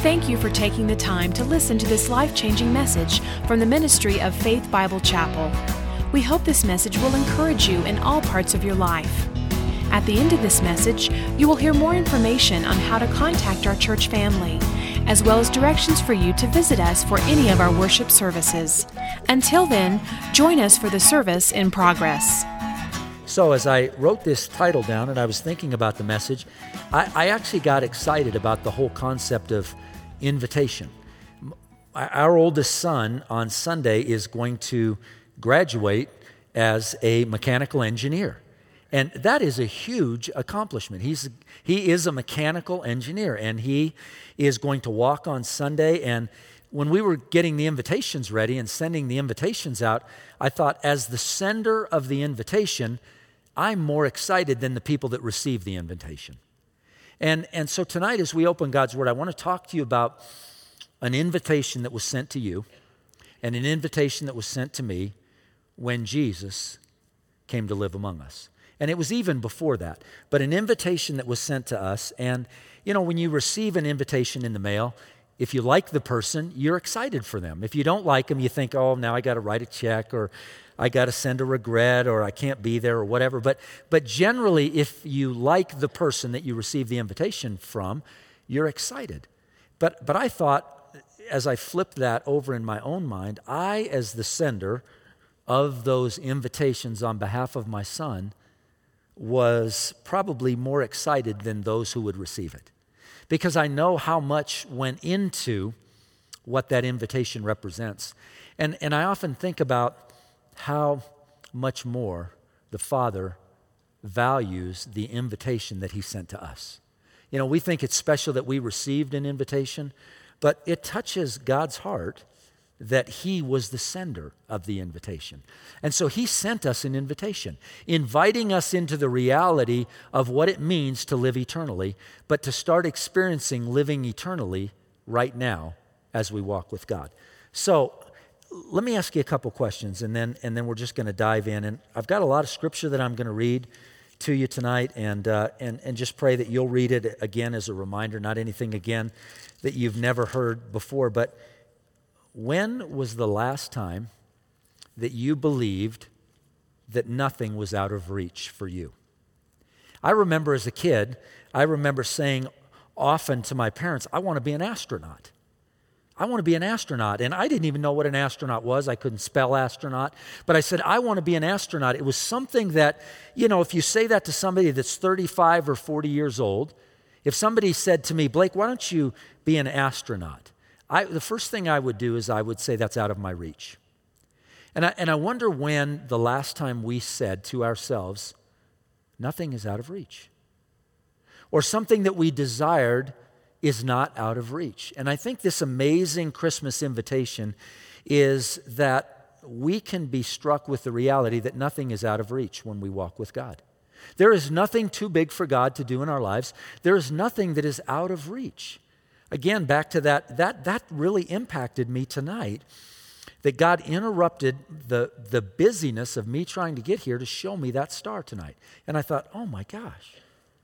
Thank you for taking the time to listen to this life-changing message from the ministry of Faith Bible Chapel. We hope this message will encourage you in all parts of your life. At the end of this message, you will hear more information on how to contact our church family, as well as directions for you to visit us for any of our worship services. Until then, join us for the service in progress. So as I wrote this title down and I was thinking about the message, I actually got excited about the whole concept of invitation. Our oldest son on Sunday is going to graduate as a mechanical engineer. And that is a huge accomplishment. He is a mechanical engineer, and he is going to walk on Sunday. And when we were getting the invitations ready and sending the invitations out, I thought, as the sender of the invitation, I'm more excited than the people that receive the invitation. And so tonight, as we open God's Word, I want to talk to you about an invitation that was sent to you and an invitation that was sent to me when Jesus came to live among us. And it was even before that, but an invitation that was sent to us. And, you know, when you receive an invitation in the mail, if you like the person, you're excited for them. If you don't like them, you think, oh, now I got to write a check, or I got to send a regret, or I can't be there, or whatever. But generally, if you like the person that you receive the invitation from, you're excited. But I thought, as I flipped that over in my own mind, I, as the sender of those invitations on behalf of my son, was probably more excited than those who would receive it, because I know how much went into what that invitation represents. And I often think about how much more the Father values the invitation that He sent to us. You know, we think it's special that we received an invitation, but it touches God's heart that He was the sender of the invitation. And so He sent us an invitation, inviting us into the reality of what it means to live eternally, but to start experiencing living eternally right now as we walk with God. So let me ask you a couple questions, and then we're just going to dive in. And I've got a lot of scripture that I'm going to read to you tonight, and just pray that you'll read it again as a reminder, not anything again that you've never heard before. But when was the last time that you believed that nothing was out of reach for you? I remember as a kid, saying often to my parents, I want to be an astronaut. I want to be an astronaut. And I didn't even know what an astronaut was. I couldn't spell astronaut. But I said, I want to be an astronaut. It was something that, you know, if you say that to somebody that's 35 or 40 years old, if somebody said to me, Blake, why don't you be an astronaut? The first thing I would do is I would say that's out of my reach. And I wonder when the last time we said to ourselves, nothing is out of reach. Or something that we desired is not out of reach. And I think this amazing Christmas invitation is that we can be struck with the reality that nothing is out of reach when we walk with God. There is nothing too big for God to do in our lives. There is nothing that is out of reach. Again, back to that really impacted me tonight, that God interrupted the busyness of me trying to get here to show me that star tonight. And I thought, oh my gosh.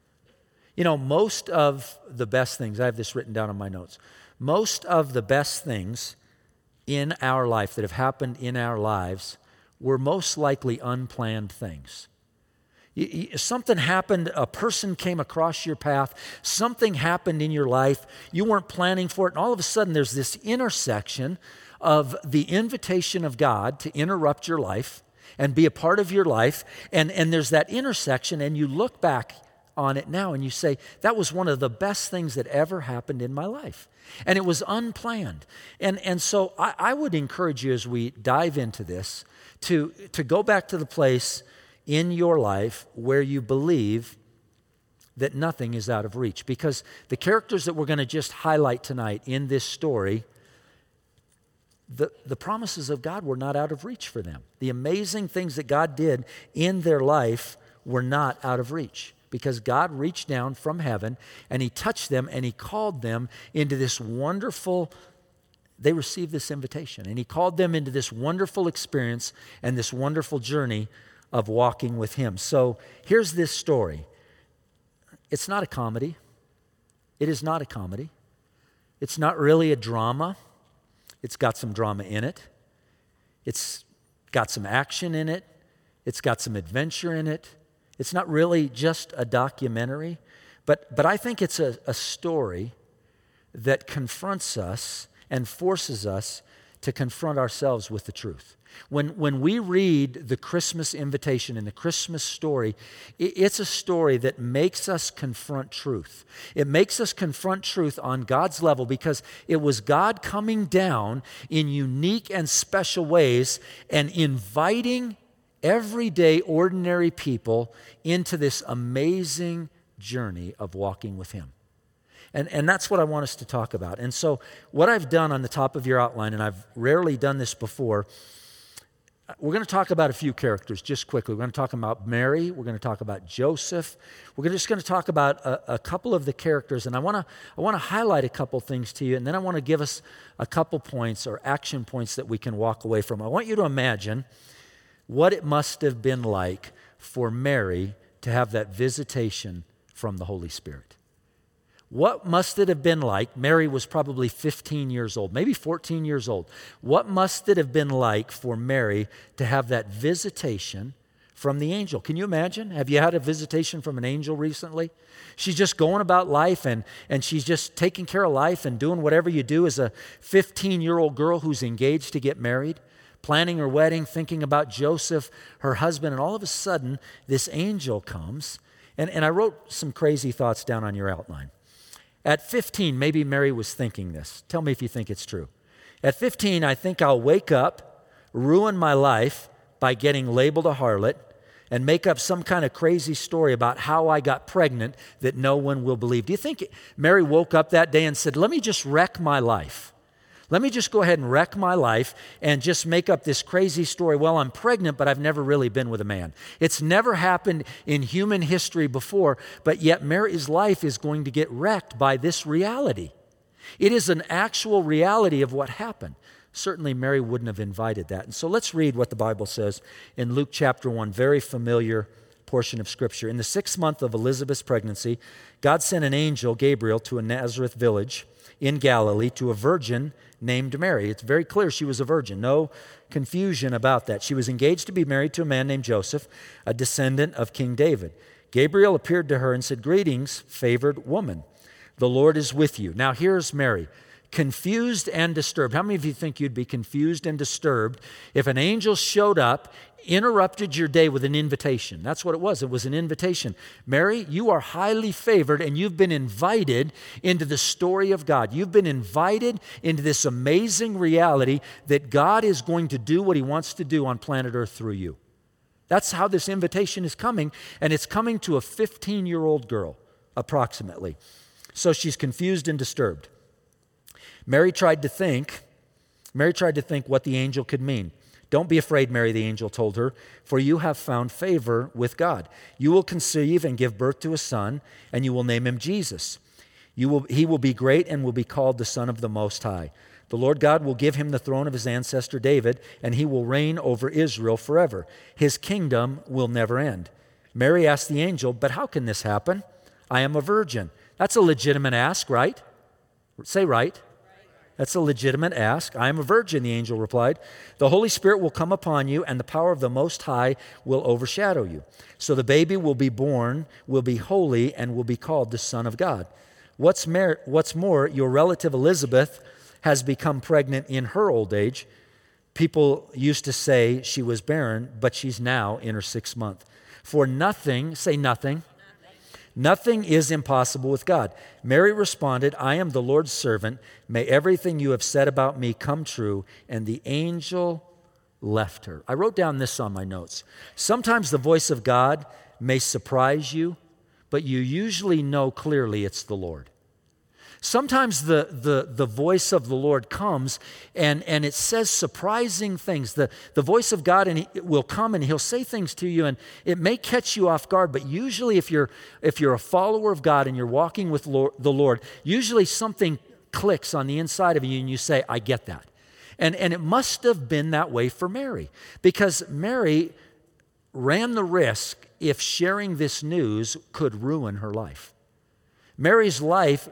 You know, most of the best things, I have this written down on my notes, most of the best things in our life that have happened in our lives were most likely unplanned things. Something happened, a person came across your path, something happened in your life, you weren't planning for it, and all of a sudden there's this intersection of the invitation of God to interrupt your life and be a part of your life, and there's that intersection, and you look back on it now and you say, that was one of the best things that ever happened in my life. And it was unplanned. And so I would encourage you as we dive into this to go back to the place in your life where you believe that nothing is out of reach. Because the characters that we're going to just highlight tonight in this story, the promises of God were not out of reach for them. The amazing things that God did in their life were not out of reach, because God reached down from heaven and He touched them and He called them into this wonderful, they received this invitation, and He called them into this wonderful experience and this wonderful journey of walking with Him. So here's this story. It's not a comedy. It is not a comedy. It's not really a drama. It's got some drama in it. It's got some action in it. It's got some adventure in it. It's not really just a documentary, but I think it's a story that confronts us and forces us to confront ourselves with the truth. When we read the Christmas invitation and the Christmas story, it's a story that makes us confront truth. It makes us confront truth on God's level because it was God coming down in unique and special ways and inviting everyday, ordinary people into this amazing journey of walking with Him. And that's what I want us to talk about. And so what I've done on the top of your outline, and I've rarely done this before, we're going to talk about a few characters just quickly. We're going to talk about Mary. We're going to talk about Joseph. We're just going to talk about a couple of the characters, and I want to highlight a couple things to you, and then I want to give us a couple points or action points that we can walk away from. I want you to imagine what it must have been like for Mary to have that visitation from the Holy Spirit. What must it have been like? Mary was probably 15 years old, maybe 14 years old. What must it have been like for Mary to have that visitation from the angel? Can you imagine? Have you had a visitation from an angel recently? She's just going about life and she's just taking care of life and doing whatever you do as a 15-year-old girl who's engaged to get married, planning her wedding, thinking about Joseph, her husband, and all of a sudden this angel comes. And I wrote some crazy thoughts down on your outline. At 15, maybe Mary was thinking this. Tell me if you think it's true. At 15, I think I'll wake up, ruin my life by getting labeled a harlot, and make up some kind of crazy story about how I got pregnant that no one will believe. Do you think Mary woke up that day and said, let me just wreck my life? Let me just go ahead and wreck my life and just make up this crazy story. Well, I'm pregnant, but I've never really been with a man. It's never happened in human history before, but yet Mary's life is going to get wrecked by this reality. It is an actual reality of what happened. Certainly Mary wouldn't have invited that. And so let's read what the Bible says in Luke chapter 1, very familiar portion of Scripture. In the 6th month of Elizabeth's pregnancy, God sent an angel, Gabriel, to a Nazareth village in Galilee to a virgin named Mary. It's very clear she was a virgin. No confusion about that. She was engaged to be married to a man named Joseph, a descendant of King David. Gabriel appeared to her and said, "Greetings, favored woman. The Lord is with you." Now here's Mary, confused and disturbed. How many of you think you'd be confused and disturbed if an angel showed up, interrupted your day with an invitation? That's what it was. It was an invitation. Mary, you are highly favored and you've been invited into the story of God. You've been invited into this amazing reality that God is going to do what He wants to do on planet Earth through you. That's how this invitation is coming, and it's coming to a 15-year-old girl, approximately. So she's confused and disturbed. Mary tried to think what the angel could mean. "Don't be afraid, Mary," the angel told her, "for you have found favor with God. You will conceive and give birth to a son, and you will name him Jesus. He will be great and will be called the Son of the Most High. The Lord God will give him the throne of his ancestor David, and he will reign over Israel forever. His kingdom will never end." Mary asked the angel, "But how can this happen? I am a virgin." That's a legitimate ask, right? Say right. That's a legitimate ask. "I am a virgin," the angel replied. "The Holy Spirit will come upon you, and the power of the Most High will overshadow you. So the baby will be born, will be holy, and will be called the Son of God. What's more, your relative Elizabeth has become pregnant in her old age. People used to say she was barren, but she's now in her 6th month. For nothing," say nothing, "nothing is impossible with God." Mary responded, "I am the Lord's servant. May everything you have said about me come true." And the angel left her. I wrote down this on my notes. Sometimes the voice of God may surprise you, but you usually know clearly it's the Lord. Sometimes the voice of the Lord comes and it says surprising things. The voice of God will come and He'll say things to you, and it may catch you off guard, but usually if you're a follower of God and you're walking with the Lord, usually something clicks on the inside of you and you say, "I get that." And it must have been that way for Mary, because Mary ran the risk if sharing this news could ruin her life. Mary's life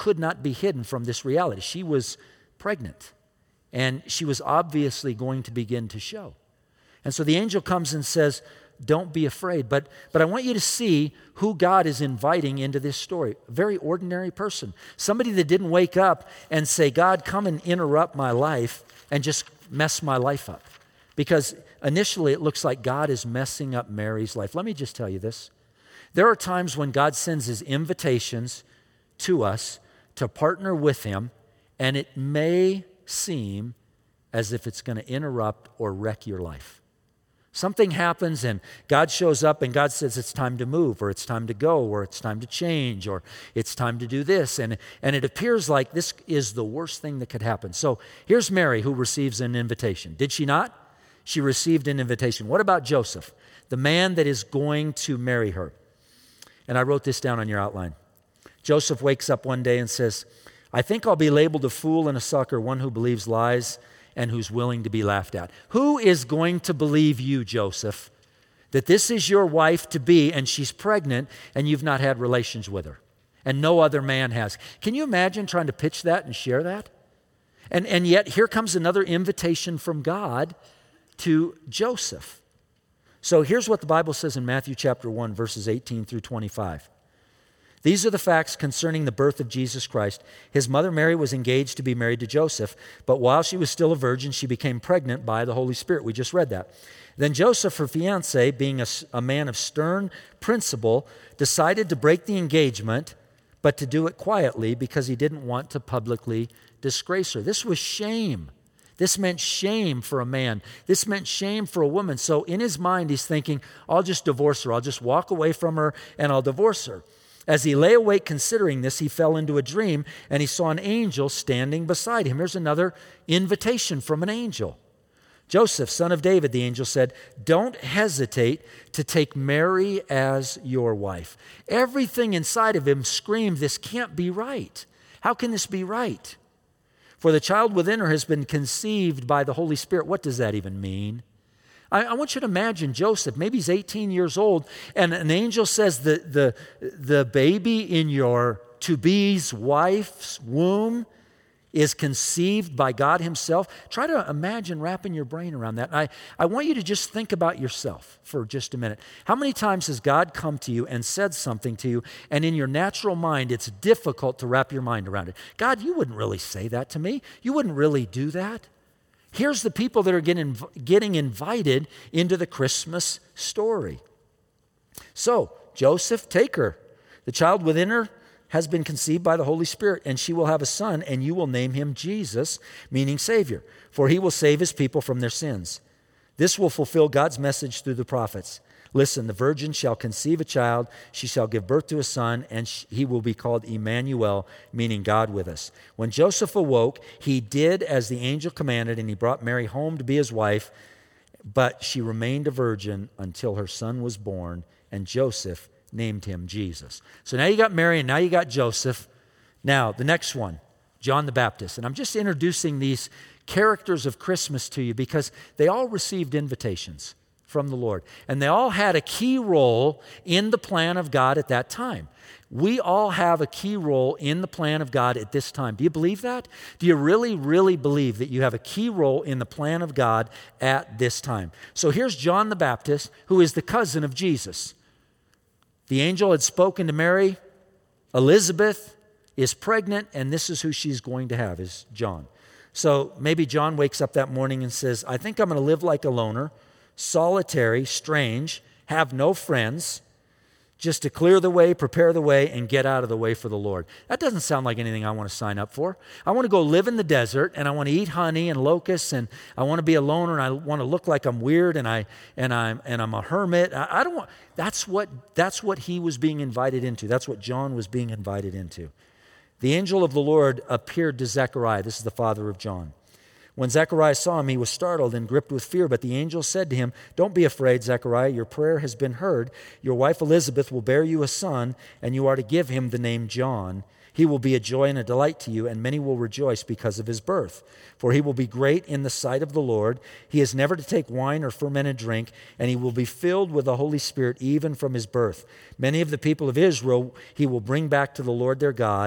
could not be hidden from this reality. She was pregnant, and she was obviously going to begin to show. And so the angel comes and says, don't be afraid. But I want you to see who God is inviting into this story. A very ordinary person. Somebody that didn't wake up and say, God, come and interrupt my life and just mess my life up. Because initially it looks like God is messing up Mary's life. Let me just tell you this. There are times when God sends his invitations to us to partner with him, and it may seem as if it's going to interrupt or wreck your life. Something happens and God shows up and God says it's time to move, or it's time to go, or it's time to change, or it's time to do this. And it appears like this is the worst thing that could happen. So here's Mary, who receives an invitation. Did she not? She received an invitation. What about Joseph, the man that is going to marry her? And I wrote this down on your outline. Joseph wakes up one day and says, I think I'll be labeled a fool and a sucker, one who believes lies and who's willing to be laughed at. Who is going to believe you, Joseph, that this is your wife-to-be and she's pregnant and you've not had relations with her and no other man has? Can you imagine trying to pitch that and share that? And yet here comes another invitation from God to Joseph. So here's what the Bible says in Matthew chapter 1, verses 18 through 25. These are the facts concerning the birth of Jesus Christ. His mother Mary was engaged to be married to Joseph, but while she was still a virgin, she became pregnant by the Holy Spirit. We just read that. Then Joseph, her fiancé, being a man of stern principle, decided to break the engagement, but to do it quietly because he didn't want to publicly disgrace her. This was shame. This meant shame for a man. This meant shame for a woman. So in his mind, he's thinking, I'll just divorce her. I'll just walk away from her and I'll divorce her. As he lay awake considering this, he fell into a dream and he saw an angel standing beside him. Here's another invitation from an angel. Joseph, son of David, the angel said, don't hesitate to take Mary as your wife. Everything inside of him screamed, this can't be right. How can this be right? For the child within her has been conceived by the Holy Spirit. What does that even mean? I want you to imagine Joseph, maybe he's 18 years old, and an angel says the baby in your to-be's wife's womb is conceived by God himself. Try to imagine wrapping your brain around that. And I want you to just think about yourself for just a minute. How many times has God come to you and said something to you, and in your natural mind, it's difficult to wrap your mind around it? God, you wouldn't really say that to me. You wouldn't really do that. Here's the people that are getting invited into the Christmas story. So, Joseph, take her. The child within her has been conceived by the Holy Spirit, and she will have a son, and you will name him Jesus, meaning Savior, for he will save his people from their sins. This will fulfill God's message through the prophets. Listen, the virgin shall conceive a child, she shall give birth to a son, and he will be called Emmanuel, meaning God with us. When Joseph awoke, he did as the angel commanded, and he brought Mary home to be his wife, but she remained a virgin until her son was born, and Joseph named him Jesus. So now you got Mary, and now you got Joseph. Now, the next one, John the Baptist. And I'm just introducing these characters of Christmas to you because they all received invitations from the Lord. And they all had a key role in the plan of God at that time. We all have a key role in the plan of God at this time. Do you believe that? Do you really, really believe that you have a key role in the plan of God at this time? So here's John the Baptist, who is the cousin of Jesus. The angel had spoken to Mary. Elizabeth is pregnant, and this is who she's going to have, is John. So maybe John wakes up that morning and says, I think I'm going to live like a loner, solitary, strange, have no friends, just to clear the way, prepare the way, and get out of the way for the Lord. That doesn't sound like anything I want to sign up for. I want to go live in the desert, and I want to eat honey and locusts, and I want to be a loner, and I want to look like I'm weird, and I'm a hermit. I don't want. That's what he was being invited into. That's what John was being invited into. The angel of the Lord appeared to Zechariah. This is the father of John. When Zechariah saw him, he was startled and gripped with fear. But the angel said to him, don't be afraid, Zechariah. Your prayer has been heard. Your wife Elizabeth will bear you a son, and you are to give him the name John. He will be a joy and a delight to you, and many will rejoice because of his birth. For he will be great in the sight of the Lord. He is never to take wine or fermented drink, and he will be filled with the Holy Spirit even from his birth. Many of the people of Israel he will bring back to the Lord their God,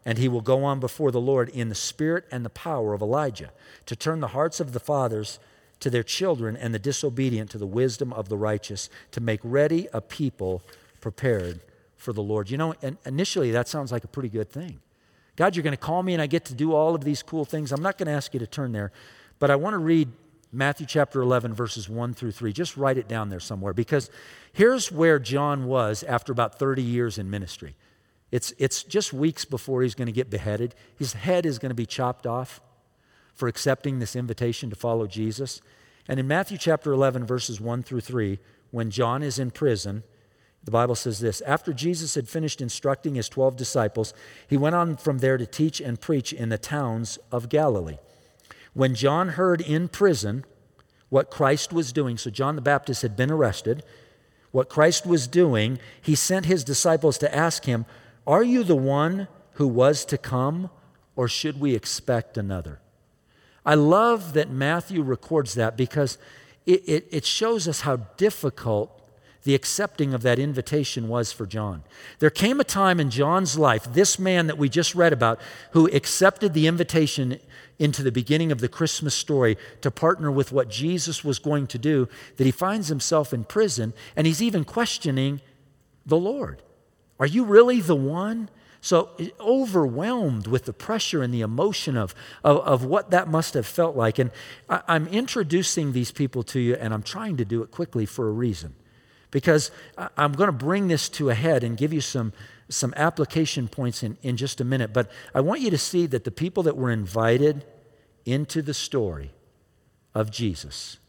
and he will go on before the Lord in the spirit and the power of Elijah, to turn the hearts of the fathers to their children and the disobedient to the wisdom of the righteous, to make ready a people prepared for the Lord. You know, and initially that sounds like a pretty good thing. God, you're going to call me and I get to do all of these cool things. I'm not going to ask you to turn there, but I want to read Matthew chapter 11, verses 1 through 3. Just write it down there somewhere, because here's where John was after about 30 years in ministry. It's just weeks before he's going to get beheaded. His head is going to be chopped off for accepting this invitation to follow Jesus. And in Matthew chapter 11, verses 1 through 3, when John is in prison, the Bible says this: after Jesus had finished instructing his 12 disciples, he went on from there to teach and preach in the towns of Galilee. When John heard in prison what Christ was doing, so John the Baptist had been arrested, what Christ was doing, he sent his disciples to ask him, "Are you the one who was to come, or should we expect another?" I love that Matthew records that, because it shows us how difficult the accepting of that invitation was for John. There came a time in John's life, this man that we just read about, who accepted the invitation into the beginning of the Christmas story to partner with what Jesus was going to do, that he finds himself in prison, and he's even questioning the Lord. Are you really the one? So overwhelmed with the pressure and the emotion of what that must have felt like. And I'm introducing these people to you, and I'm trying to do it quickly for a reason, because I'm going to bring this to a head and give you some application points in just a minute. But I want you to see that the people that were invited into the story of Jesus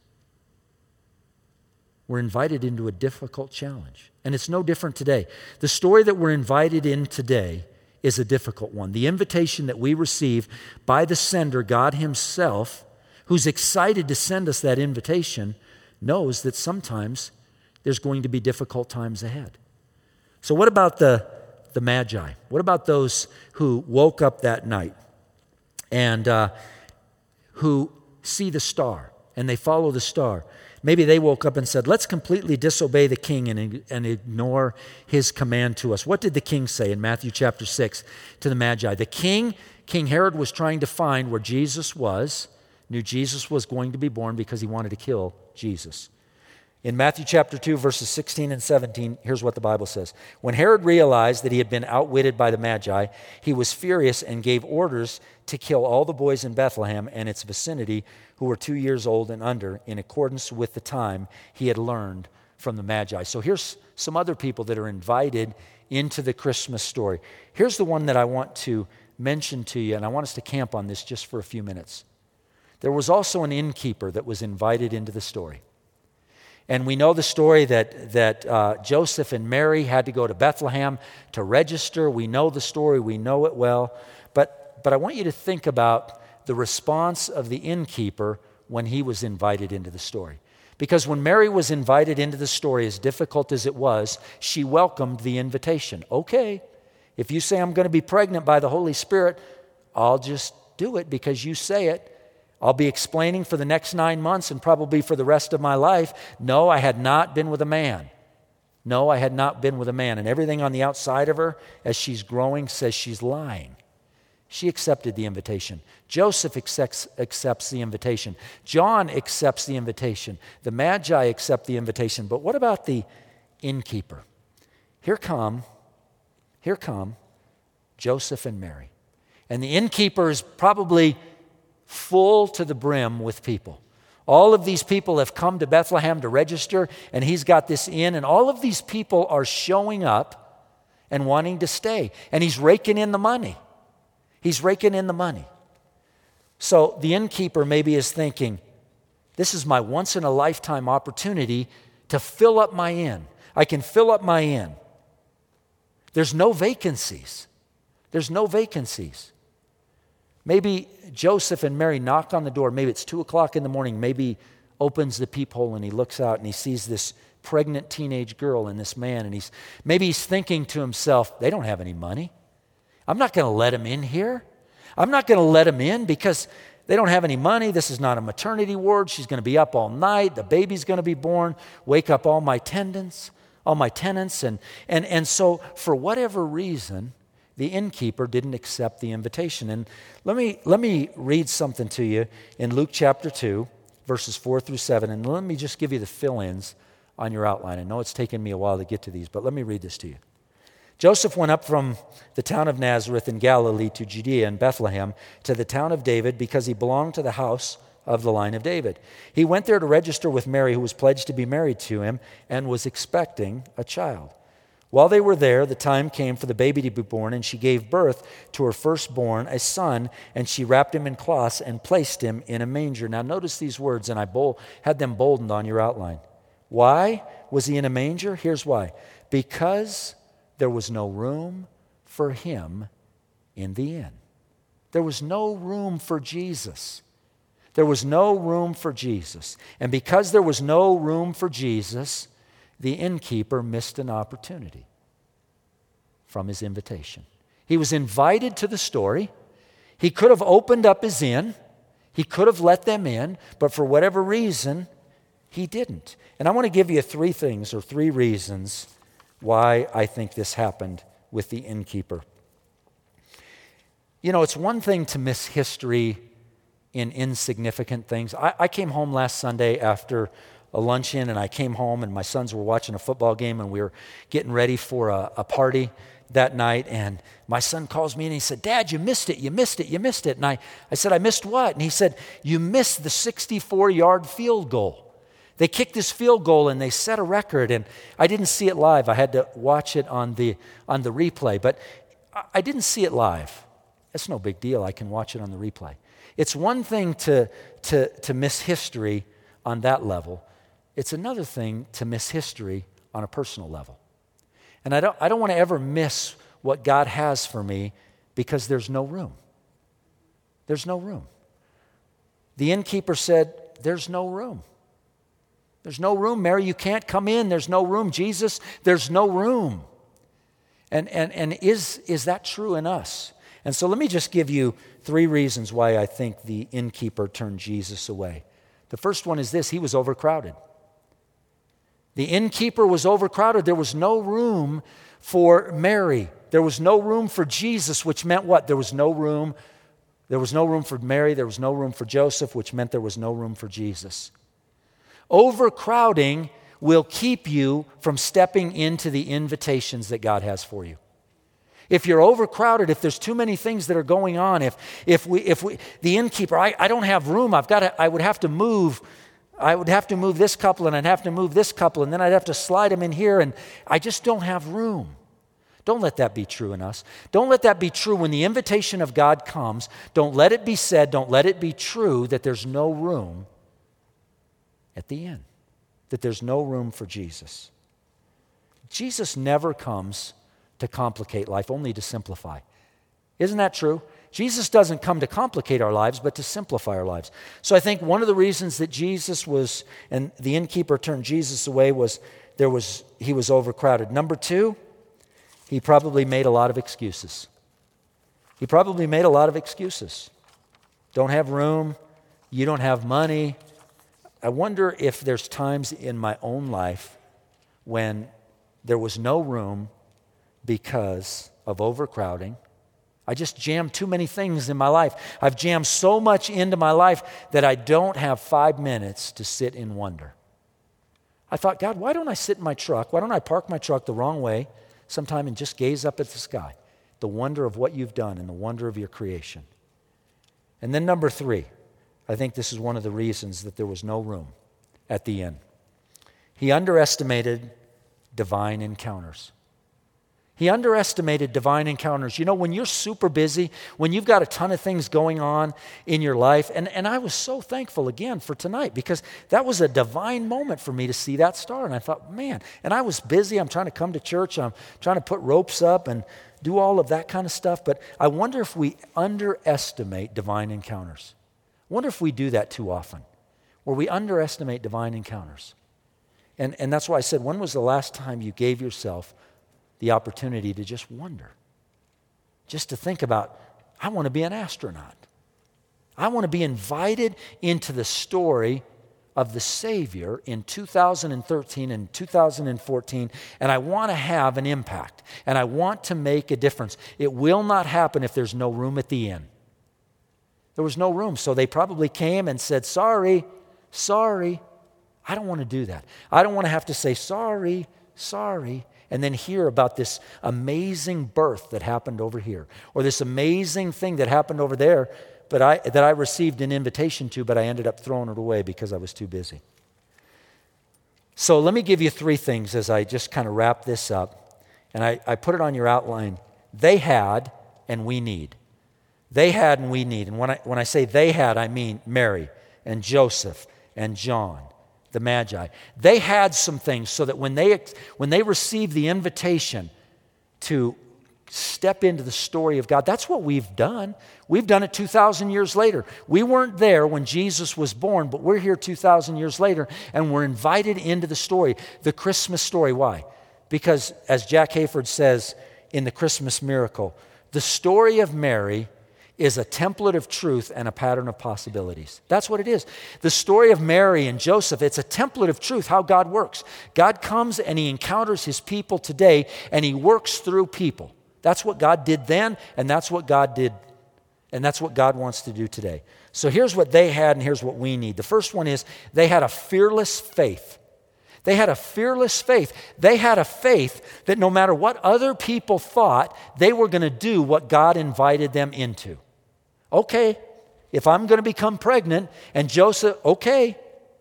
were invited into a difficult challenge. And it's no different today. The story that we're invited in today is a difficult one. The invitation that we receive by the sender, God himself, who's excited to send us that invitation, knows that sometimes there's going to be difficult times ahead. So what about the Magi? What about those who woke up that night and who see the star and they follow the star? Maybe they woke up and said, let's completely disobey the king and ignore his command to us. What did the king say in Matthew chapter 6 to the Magi? The king, King Herod, was trying to find where Jesus was, knew Jesus was going to be born because he wanted to kill Jesus. In Matthew chapter 2, verses 16 and 17, here's what the Bible says. When Herod realized that he had been outwitted by the Magi, he was furious and gave orders to kill all the boys in Bethlehem and its vicinity who were 2 years old and under, in accordance with the time he had learned from the Magi. So here's some other people that are invited into the Christmas story. Here's the one that I want to mention to you, and I want us to camp on this just for a few minutes. There was also an innkeeper that was invited into the story. And we know the story that Joseph and Mary had to go to Bethlehem to register. We know the story. We know it well. But I want you to think about the response of the innkeeper when he was invited into the story. Because when Mary was invited into the story, as difficult as it was, she welcomed the invitation. Okay, if you say I'm going to be pregnant by the Holy Spirit, I'll just do it because you say it. I'll be explaining for the next 9 months and probably for the rest of my life, no, I had not been with a man. No, I had not been with a man. And everything on the outside of her, as she's growing, says she's lying. She accepted the invitation. Joseph accepts the invitation. John accepts the invitation. The Magi accept the invitation. But what about the innkeeper? Here come Joseph and Mary. And the innkeeper is probably full to the brim with people. All of these people have come to Bethlehem to register, and he's got this inn, and all of these people are showing up and wanting to stay. And he's raking in the money. He's raking in the money. So the innkeeper maybe is thinking, this is my once-in-a-lifetime opportunity to fill up my inn. I can fill up my inn. There's no vacancies. There's no vacancies. Maybe Joseph and Mary knock on the door. Maybe it's 2 o'clock in the morning. Maybe he opens the peephole and he looks out and he sees this pregnant teenage girl and this man. And maybe he's thinking to himself, they don't have any money. I'm not going to let them in here. I'm not going to let them in because they don't have any money. This is not a maternity ward. She's going to be up all night. The baby's going to be born. Wake up all my tenants. And so for whatever reason, the innkeeper didn't accept the invitation. And let me read something to you in Luke chapter 2, verses 4 through 7, and let me just give you the fill-ins on your outline. I know it's taken me a while to get to these, but let me read this to you. Joseph went up from the town of Nazareth in Galilee to Judea and Bethlehem to the town of David because he belonged to the house of the line of David. He went there to register with Mary, who was pledged to be married to him and was expecting a child. While they were there, the time came for the baby to be born, and she gave birth to her firstborn, a son, and she wrapped him in cloths and placed him in a manger. Now notice these words, and I had them bolded on your outline. Why was he in a manger? Here's why. Because there was no room for him in the inn. There was no room for Jesus. There was no room for Jesus. And because there was no room for Jesus, the innkeeper missed an opportunity from his invitation. He was invited to the story. He could have opened up his inn. He could have let them in, but for whatever reason, he didn't. And I want to give you three reasons why I think this happened with the innkeeper. You know, it's one thing to miss history in insignificant things. I came home last Sunday after a luncheon, and I came home, and my sons were watching a football game, and we were getting ready for a party that night, and my son calls me, and he said, Dad, you missed it. And I said, I missed what? And he said, you missed the 64-yard field goal. They kicked this field goal and they set a record, and I didn't see it live. I had to watch it on the replay, but I didn't see it live. That's no big deal. I can watch it on the replay. It's one thing to miss history on that level. It's another thing to miss history on a personal level. And I don't want to ever miss what God has for me because there's no room. There's no room. The innkeeper said, there's no room. There's no room, Mary, you can't come in. There's no room. Jesus, there's no room. And is that true in us? And so let me just give you three reasons why I think the innkeeper turned Jesus away. The first one is this: he was overcrowded. The innkeeper was overcrowded. There was no room for Mary. There was no room for Jesus, which meant what? There was no room. There was no room for Mary. There was no room for Joseph, which meant there was no room for Jesus. Overcrowding will keep you from stepping into the invitations that God has for you. If you're overcrowded, if there's too many things that are going on, if the innkeeper, I don't have room, I would have to move this couple, and I'd have to move this couple, and then I'd have to slide them in here, and I just don't have room. Don't let that be true in us. Don't let that be true when the invitation of God comes. Don't let it be said, don't let it be true that there's no room at the end, that there's no room for Jesus. Jesus never comes to complicate life, only to simplify. Isn't that true? Jesus doesn't come to complicate our lives, but to simplify our lives. So I think one of the reasons that Jesus was, and the innkeeper turned Jesus away, was he was overcrowded. Number two, he probably made a lot of excuses. Don't have room, you don't have money. I wonder if there's times in my own life when there was no room because of overcrowding. I just jammed too many things in my life. I've jammed so much into my life that I don't have 5 minutes to sit in wonder. I thought, God, why don't I sit in my truck? Why don't I park my truck the wrong way sometime and just gaze up at the sky? The wonder of what you've done and the wonder of your creation. And then number three, I think this is one of the reasons that there was no room at the inn. He underestimated divine encounters. You know, when you're super busy, when you've got a ton of things going on in your life, and I was so thankful again for tonight because that was a divine moment for me to see that star. And I thought, man, and I was busy. I'm trying to come to church. I'm trying to put ropes up and do all of that kind of stuff. But I wonder if we underestimate divine encounters. I wonder if we do that too often, where we underestimate divine encounters. And that's why I said, when was the last time you gave yourself the opportunity to just wonder? Just to think about, I want to be an astronaut. I want to be invited into the story of the Savior in 2013 and 2014, and I want to have an impact, and I want to make a difference. It will not happen if there's no room at the inn. There was no room, so they probably came and said, sorry. I don't want to do that. I don't want to have to say sorry, and then hear about this amazing birth that happened over here, or this amazing thing that happened over there, that I received an invitation to, but I ended up throwing it away because I was too busy. So let me give you 3 things as I just kind of wrap this up, and I put it on your outline. They had, and we need. They had, and we need. And when I say they had, I mean Mary and Joseph and John, the Magi. They had some things so that when they received the invitation to step into the story of God, that's what we've done. We've done it 2,000 years later. We weren't there when Jesus was born, but we're here 2,000 years later, and we're invited into the story, the Christmas story. Why? Because, as Jack Hayford says in The Christmas Miracle, the story of Mary is a template of truth and a pattern of possibilities. That's what it is. The story of Mary and Joseph, it's a template of truth, how God works. God comes and he encounters his people today, and he works through people. That's what God did then, and that's what God did, and that's what God wants to do today. So here's what they had, and here's what we need. The first one is they had a fearless faith. They had a fearless faith. They had a faith that no matter what other people thought, they were going to do what God invited them into. Okay, if I'm going to become pregnant, and Joseph, okay,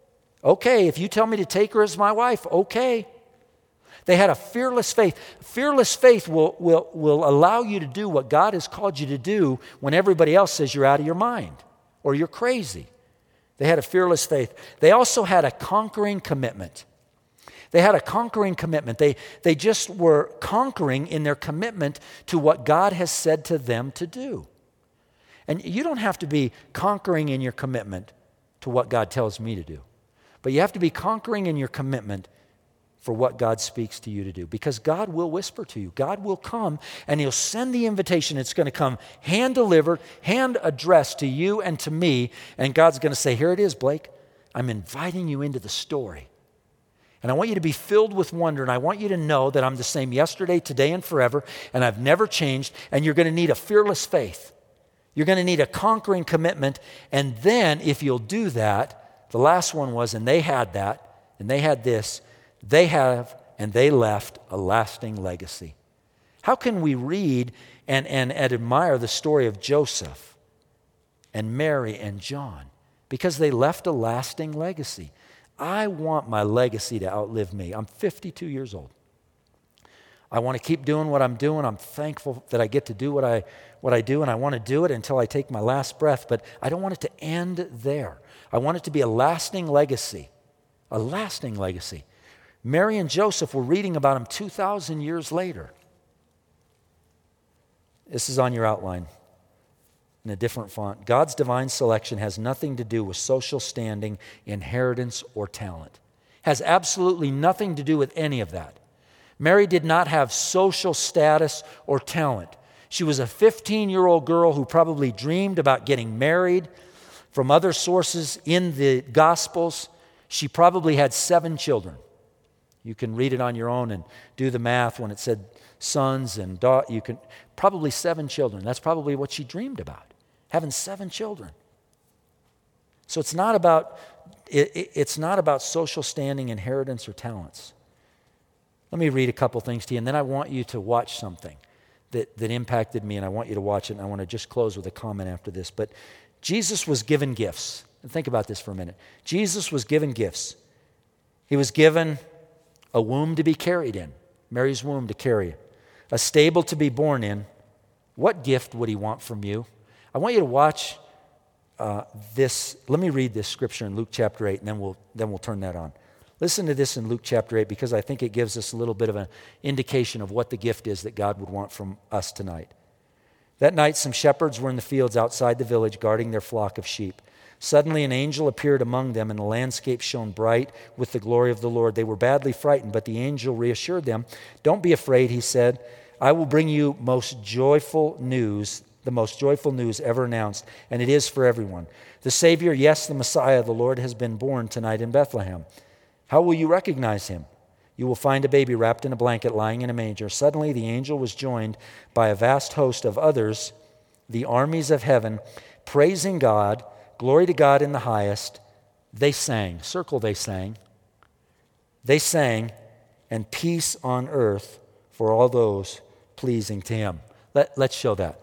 if you tell me to take her as my wife, okay. They had a fearless faith. Fearless faith will allow you to do what God has called you to do when everybody else says you're out of your mind or you're crazy. They had a fearless faith. They also had a conquering commitment. They had a conquering commitment. They just were conquering in their commitment to what God has said to them to do. And you don't have to be conquering in your commitment to what God tells me to do. But you have to be conquering in your commitment for what God speaks to you to do. Because God will whisper to you. God will come and he'll send the invitation. It's going to come hand-delivered, hand-addressed to you and to me. And God's going to say, here it is, Blake. I'm inviting you into the story. And I want you to be filled with wonder, and I want you to know that I'm the same yesterday, today, and forever, and I've never changed, and you're going to need a fearless faith. You're going to need a conquering commitment, and then if you'll do that, the last one was, and they had that, and they had this, they have and they left a lasting legacy. How can we read and admire the story of Joseph and Mary and John? Because they left a lasting legacy. I want my legacy to outlive me. I'm 52 years old. I want to keep doing what I'm doing. I'm thankful that I get to do what I do, and I want to do it until I take my last breath, but I don't want it to end there. I want it to be a lasting legacy. A lasting legacy. Mary and Joseph, we're reading about them 2,000 years later. This is on your outline in a different font. God's divine selection has nothing to do with social standing, inheritance, or talent. Has absolutely nothing to do with any of that. Mary did not have social status or talent. She was a 15-year-old girl who probably dreamed about getting married. From other sources in the Gospels, she probably had 7 children. You can read it on your own and do the math when it said sons and daughters. You can probably 7 children. That's probably what she dreamed about, having 7 children. So it's not about social standing, inheritance, or talents. Let me read a couple things to you, and then I want you to watch something that impacted me, and I want you to watch it, and I want to just close with a comment after this. But Jesus was given gifts. And think about this for a minute. Jesus was given gifts. He was given a womb to be carried in, Mary's womb to carry it, a stable to be born in. What gift would he want from you? I want you to watch this. Let me read this scripture in Luke chapter 8, and then we'll turn that on. Listen to this in Luke chapter 8, because I think it gives us a little bit of an indication of what the gift is that God would want from us tonight. That night, some shepherds were in the fields outside the village guarding their flock of sheep. Suddenly, an angel appeared among them, and the landscape shone bright with the glory of the Lord. They were badly frightened, but the angel reassured them. "Don't be afraid," he said. "I will bring you most joyful news the most joyful news ever announced, and it is for everyone. The Savior, yes, the Messiah, the Lord, has been born tonight in Bethlehem. How will you recognize him? You will find a baby wrapped in a blanket lying in a manger. Suddenly the angel was joined by a vast host of others, the armies of heaven, praising God, glory to God in the highest. They sang, circle they sang. They sang, and peace on earth for all those pleasing to him. Let's show that.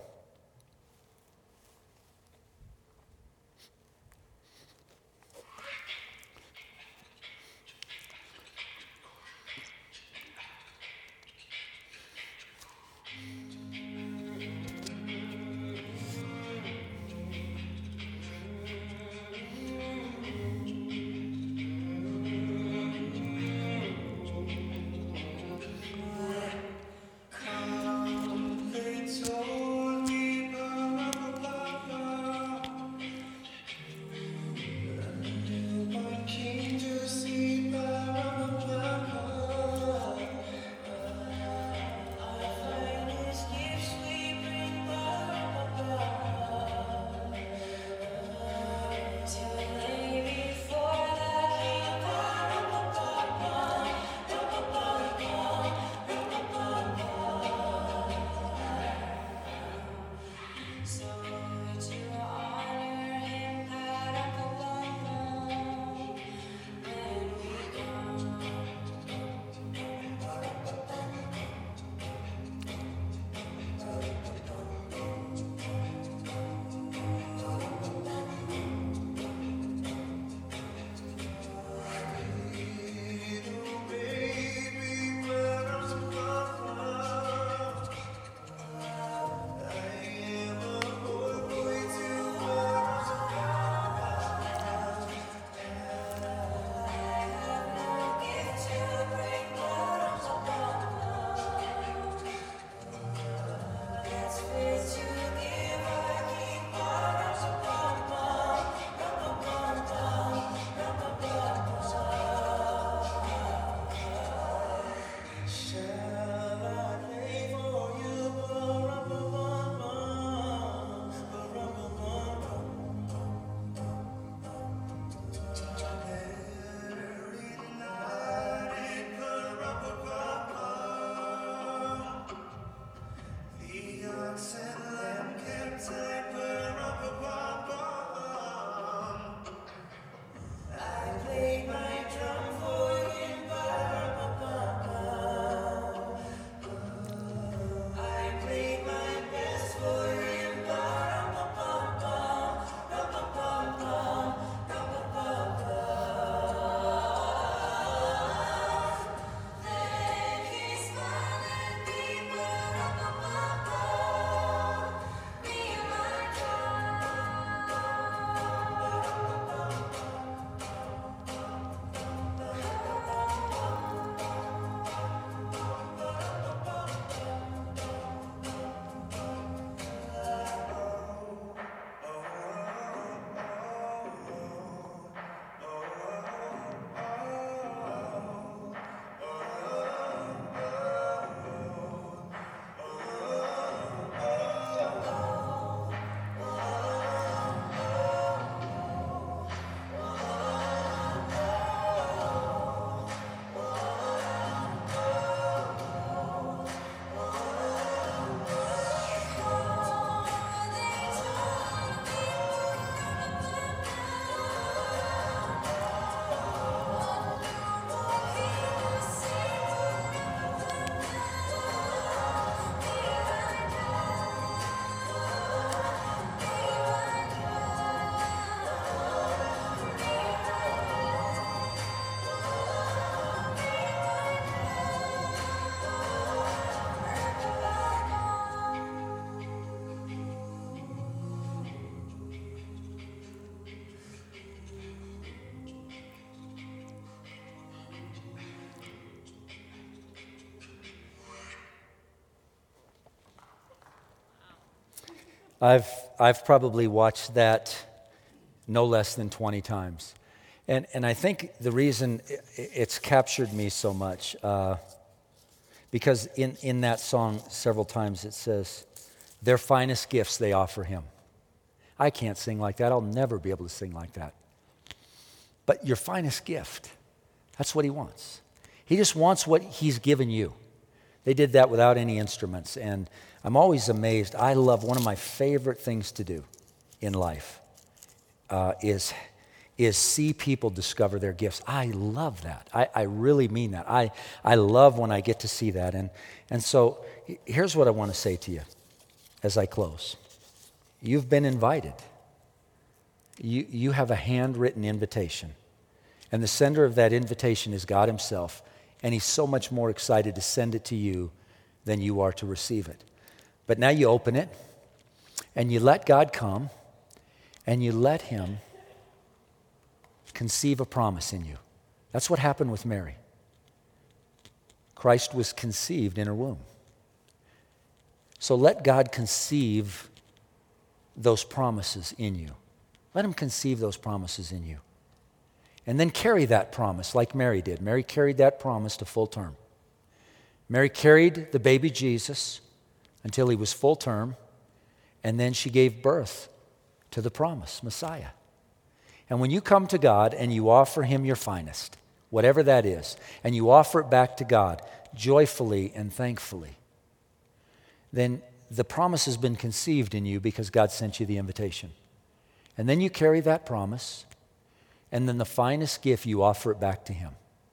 I've probably watched that no less than 20 times. And I think the reason it's captured me so much, because in that song several times it says, their finest gifts they offer him. I can't sing like that. I'll never be able to sing like that. But your finest gift, that's what he wants. He just wants what he's given you. They did that without any instruments, and I'm always amazed. I love, one of my favorite things to do in life is see people discover their gifts. I love that. I really mean that. I love when I get to see that. And so here's what I want to say to you as I close. You've been invited. You have a handwritten invitation. And the sender of that invitation is God himself. And he's so much more excited to send it to you than you are to receive it. But now you open it, and you let God come, and you let him conceive a promise in you. That's what happened with Mary. Christ was conceived in her womb. So let God conceive those promises in you. Let him conceive those promises in you. And then carry that promise like Mary did. Mary carried that promise to full term. Mary carried the baby Jesus until he was full term, and then she gave birth to the promise, Messiah. And when you come to God and you offer him your finest, whatever that is, and you offer it back to God joyfully and thankfully, then the promise has been conceived in you because God sent you the invitation. And then you carry that promise, and then the finest gift, you offer it back to him.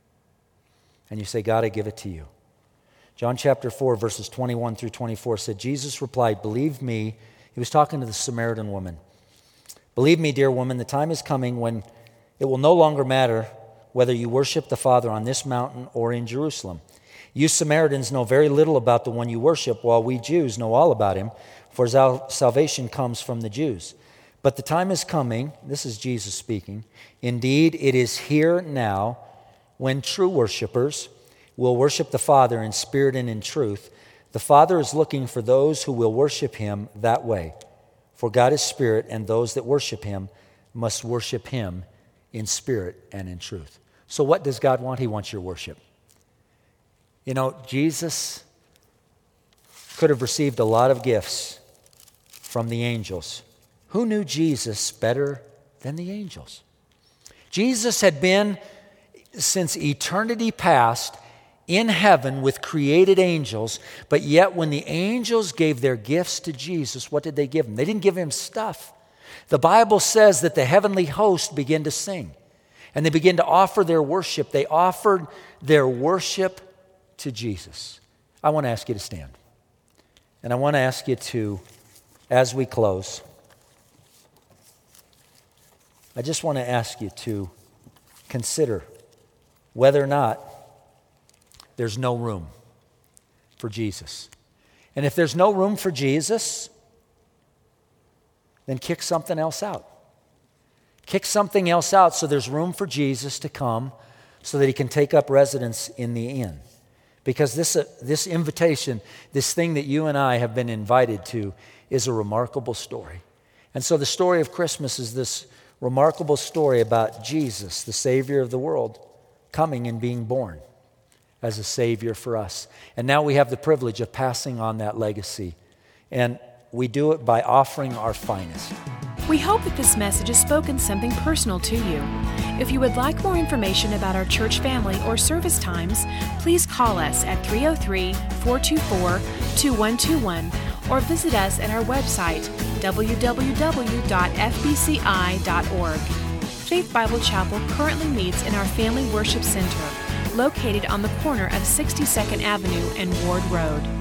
And you say, God, I give it to you. John chapter 4, verses 21 through 24 said, Jesus replied, believe me. He was talking to the Samaritan woman. Believe me, dear woman, the time is coming when it will no longer matter whether you worship the Father on this mountain or in Jerusalem. You Samaritans know very little about the one you worship, while we Jews know all about him, for salvation comes from the Jews. But the time is coming, this is Jesus speaking, indeed it is here now, when true worshipers will worship the Father in spirit and in truth. The Father is looking for those who will worship him that way. For God is spirit, and those that worship him must worship him in spirit and in truth. So what does God want? He wants your worship. You know, Jesus could have received a lot of gifts from the angels. Who knew Jesus better than the angels? Jesus had been, since eternity past, in heaven with created angels, but yet when the angels gave their gifts to Jesus, what did they give him? They didn't give him stuff. The Bible says that the heavenly host began to sing, and they began to offer their worship. They offered their worship to Jesus. I want to ask you to stand. And I want to ask you to, as we close, I just want to ask you to consider whether or not there's no room for Jesus. And if there's no room for Jesus, then kick something else out. Kick something else out so there's room for Jesus to come so that he can take up residence in the inn. Because this invitation, this thing that you and I have been invited to, is a remarkable story. And so the story of Christmas is this remarkable story about Jesus, the Savior of the world, coming and being born as a Savior for us. And now we have the privilege of passing on that legacy. And we do it by offering our finest. We hope that this message has spoken something personal to you. If you would like more information about our church family or service times, please call us at 303-424-2121 or visit us at our website, www.fbci.org. Faith Bible Chapel currently meets in our Family Worship Center, located on the corner of 62nd Avenue and Ward Road.